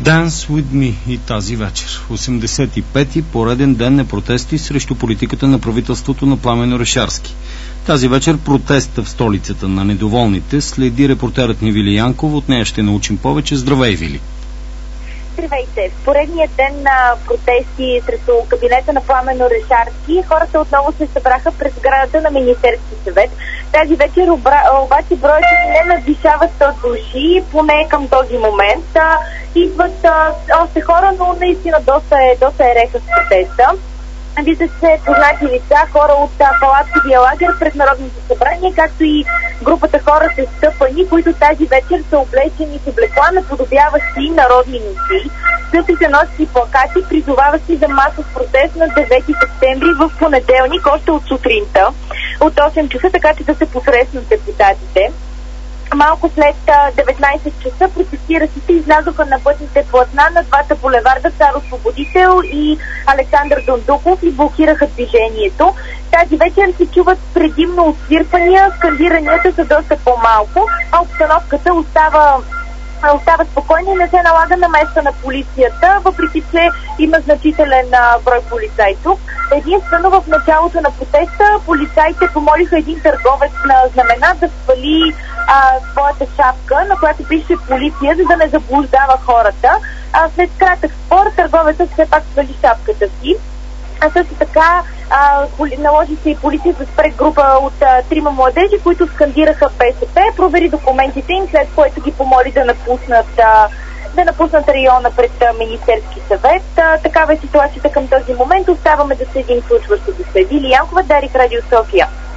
Dance with me и тази вечер. 85-ти пореден ден на протести срещу политиката на правителството на Пламен Орешарски. Тази вечер протеста в столицата на недоволните следи репортерът ни Вили Янков. От нея ще научим повече. Здравей, Вили! Здравейте! В поредния ден на протести срещу кабинета на Пламен Орешарски, хората отново се събраха пред сградата на Министерски съвет. Тази вечер обаче броят не надвишава 100 души, поне към този момент. Идват още хора, но наистина доста е реха с протеста. Виждат се познати лица, хора от палатковия лагер пред Народното събрание, както и групата хора с стъпани, които тази вечер са облечени с облекла, наподобяващи народни носи. Същите носят и плакати, призоваващи за масов протест на 9 септември в понеделник, още от сутринта, от 8 часа, така че да се посрещнат депутатите. Малко след 19 часа протестиращите излязоха на пътните платна на двата булеварда Цар Освободител и Александър Дондуков и блокираха движението. Тази вечер се чуват предимно отсвирпания, скандиранията са доста по-малко, а обстановката остава спокойна и не се налага намеса на полицията, въпреки че има значителен брой полицаи тук. Единствено в началото на протеста полицаите помолиха един търговец на знамена да свали своята шапка, на която пише полиция, за да не заблуждава хората. След кратък спор търговецът все пак свали шапката си. А също така наложи се и полиция да спре група от 3 младежи, които скандираха БСП, провери документите им, след което ги помоли да напуснат района пред Министерски съвет. Такава е ситуацията към този момент. Оставаме да следим случващото се. Вили Янкова, Дарик, Радио София.